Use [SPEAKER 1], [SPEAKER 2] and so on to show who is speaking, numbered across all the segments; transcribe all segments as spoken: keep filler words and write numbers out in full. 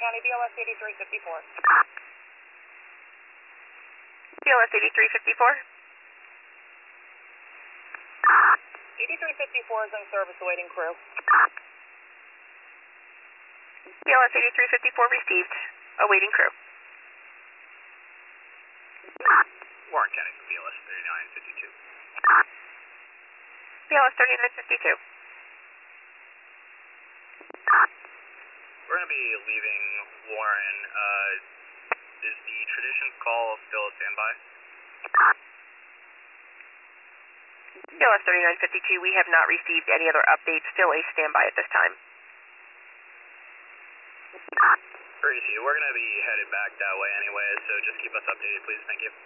[SPEAKER 1] County, B L S eighty-three fifty-four.
[SPEAKER 2] B L S eighty-three fifty-four.
[SPEAKER 1] eighty-three fifty-four is in service, awaiting crew.
[SPEAKER 2] B L S eighty-three fifty-four received, awaiting crew.
[SPEAKER 3] Warren County for B L S thirty-nine fifty-two.
[SPEAKER 2] B L S thirty-nine fifty-two.
[SPEAKER 3] We're going to be leaving Warren. Uh, is the Traditions call still a standby?
[SPEAKER 2] B L S thirty-nine fifty-two, we have not received any other updates. Still a standby at this time.
[SPEAKER 3] Appreciate it. We're going to be headed back that way anyway, so just keep us updated, please. Thank you.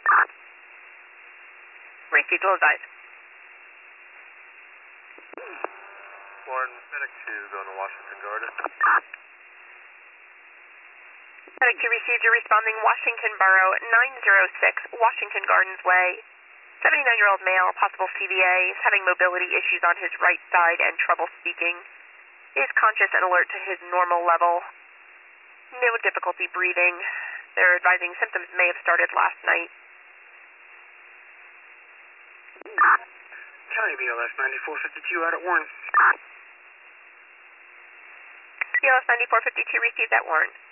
[SPEAKER 2] Received, will advise.
[SPEAKER 4] Warren, Medic two going to Washington Garden.
[SPEAKER 2] Medic two received, you're responding Washington Borough, nine oh six Washington Gardens Way. seventy-nine-year-old male, possible C V A, is having mobility issues on his right side and trouble speaking. He is conscious and alert to his normal level. No difficulty breathing. They're advising symptoms may have started last night.
[SPEAKER 4] County B L S ninety-four fifty-two out at Warren.
[SPEAKER 2] B L S ninety-four fifty-two received at Warren.